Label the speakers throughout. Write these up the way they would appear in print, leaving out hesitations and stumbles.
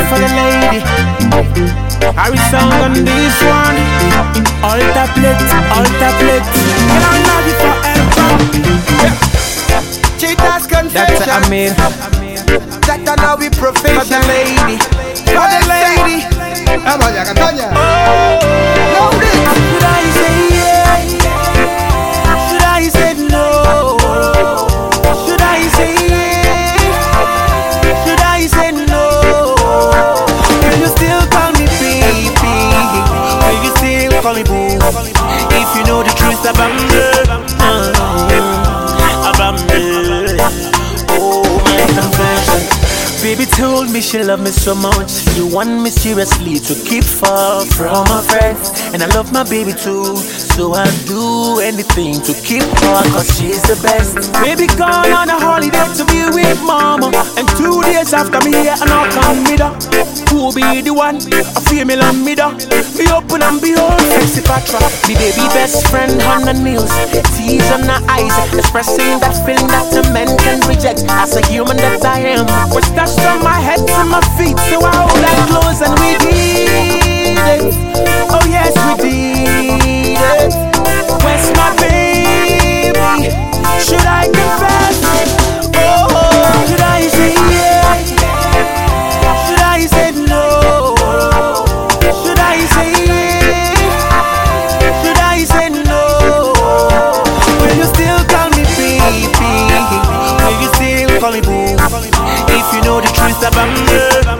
Speaker 1: for the lady. Harry song on this one. All tablets. Can I love you forever?
Speaker 2: Cheetah's confession.
Speaker 1: That's Amir.
Speaker 2: That I know we profession.
Speaker 1: For the lady. For the lady.
Speaker 2: Vamos allá, Cataña.
Speaker 1: Oh, should I say yeah? Should I say no? Should I say yeah? Should I say no? Will you still call me baby? Will you still call me boo? If you know the truth about me, oh, my confession. Baby told me she loved me so much. She want me seriously to keep far from her friends. And I love my baby too, so I'll do anything to keep her, cause she's the best. Baby gone on a holiday to be with mama, and 2 days after me here and I'll come with her. Who be the one? A female and me da. Be open and behold, sexy patra. Me baby best friend on the nails, tears on her eyes, expressing that feeling that a man can reject. As a human that I am, was touched from my head to my feet, so I hold that close and we did it. Oh yes, we did it. Where's my baby? Should I confess? Oh, should I say yeah? Should I say no? Should I say yeah? Should I say no? Will you still call me baby? Will you still call me boo? If you know the truth about me,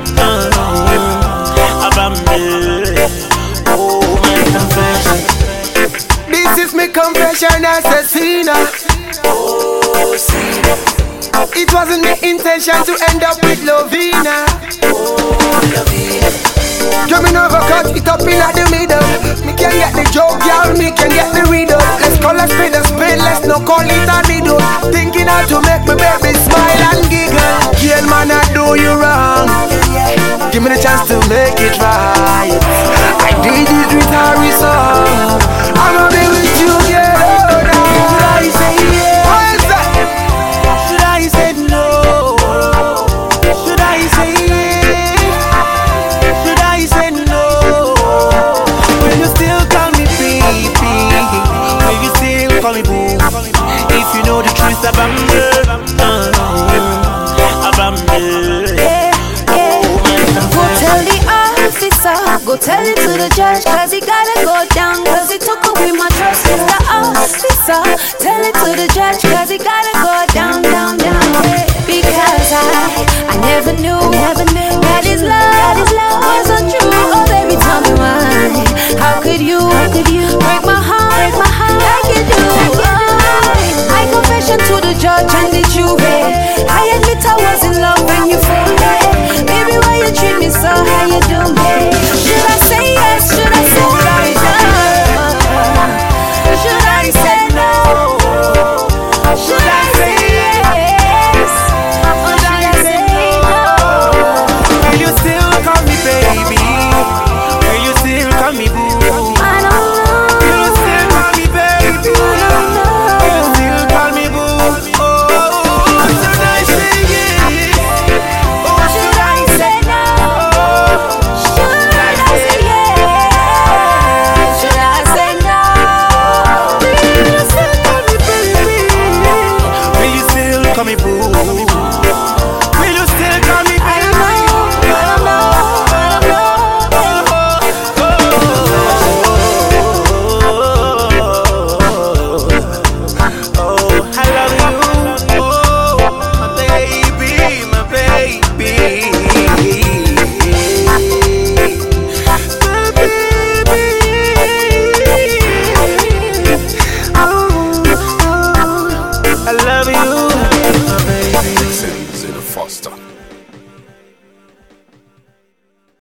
Speaker 1: oh, my confession.
Speaker 2: This is my confession, assassina.
Speaker 1: Oh, see.
Speaker 2: It wasn't my intention to end up with Lovina.
Speaker 1: Oh, Lovina.
Speaker 2: Drumming over, cut it up in the middle. Me can get the joke, y'all, me can get the riddle. Let's call a spade, let's not call it a needle. Thinking how to make my baby smile and giggle. Girl, man, I do you wrong. Give me the chance to make it right. I did it with Harry song. I'm gonna be with you, girl.
Speaker 1: Should I say yeah?
Speaker 2: What is that?
Speaker 1: Should I say no? Should I say yeah? Should I say no? Will you still call me baby? Will you still call me boo? If you know the truth about me,
Speaker 3: go tell it to the judge, cause he gotta go down, cause he took away my trust. Mr. Officer, tell it to the judge, cause he gotta go down, down, down. Because I never knew